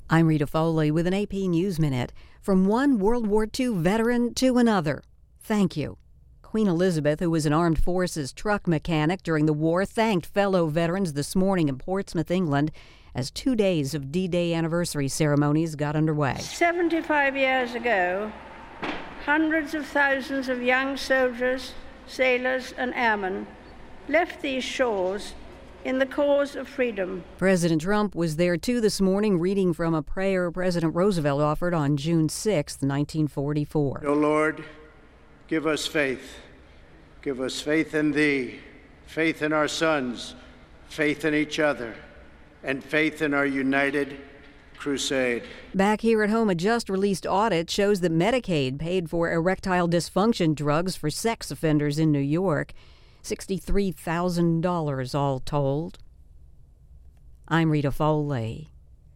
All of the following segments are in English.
I'm Rita Foley with an AP News Minute. From one World War II veteran to another. Thank you. Queen Elizabeth, who was an armed forces truck mechanic during the war, thanked fellow veterans this morning in Portsmouth, England, as 2 days of D-Day anniversary ceremonies got underway. 75 years ago, hundreds of thousands of young soldiers, sailors, and airmen left these shores in the cause of freedom. President Trump was there too this morning, reading from a prayer President Roosevelt offered on June 6, 1944. O Lord, give us faith. Give us faith in Thee, faith in our sons, faith in each other, and faith in our united crusade. Back here at home, a just-released audit shows that Medicaid paid for erectile dysfunction drugs for sex offenders in New York. $63,000 all told. I'm Rita Foley.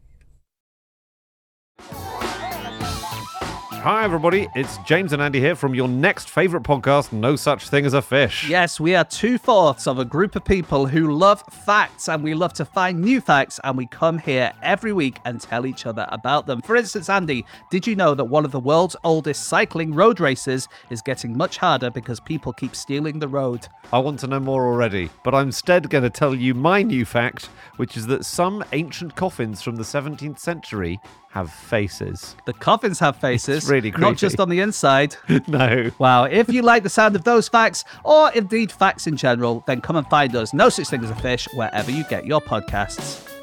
Hi everybody, it's James and Andy here from your next favourite podcast, No Such Thing as a Fish. Yes, we are 2/4 of a group of people who love facts, and we love to find new facts, and we come here every week and tell each other about them. For instance, Andy, did you know that one of the world's oldest cycling road races is getting much harder because people keep stealing the road? I want to know more already, but I'm instead going to tell you my new fact, which is that some ancient coffins from the 17th century have faces. The coffins have faces. It's really creepy. Not just on the inside. No. Wow. If you like the sound of those facts, or indeed facts in general, then come and find us, No Such Thing as a Fish, wherever you get your podcasts.